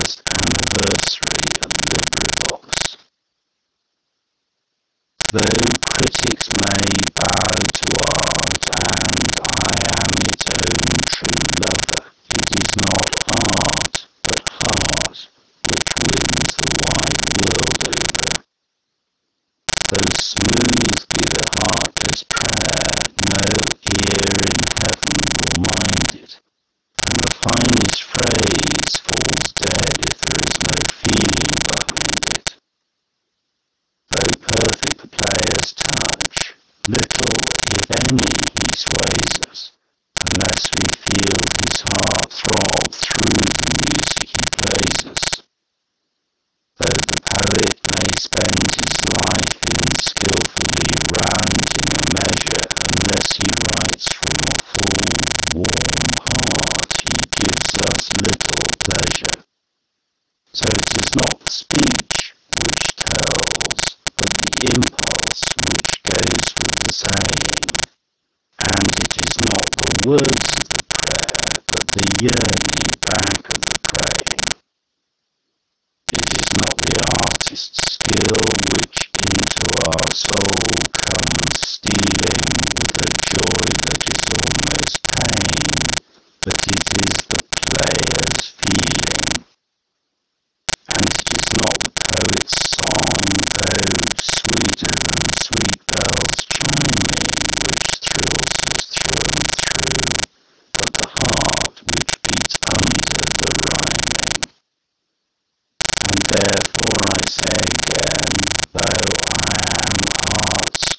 first anniversary of LibriVox. Though critics may bow to art, and I am its own true lover, it is not art, but heart, which wins the wide world over. Though smooth be the heartless prayer, no ear in heaven will mind it, and the finest phrase falls dead if there is no feeling behind it. Though perfect the player's touch, little, if any, he sways us, unless we feel his heart throb through the music he plays us. Though the poet may spend his life in skillfully rounding a measure, unless he writes from a full, warm heart, he gives us little pleasure. So it is not the speech which tells, but the impulse which goes with the saying. And it is not the words of the prayer, but the yearning back of the praying. It is not the artist's skill which into our soul comes stealing with a joy that is almost pain, but it is the player's feeling. And it is not the poet's song, though sweeter than sweet bells chiming, which thrills us through and through, but the heart which beats under the rhyming. And therefore I say again, though I am art's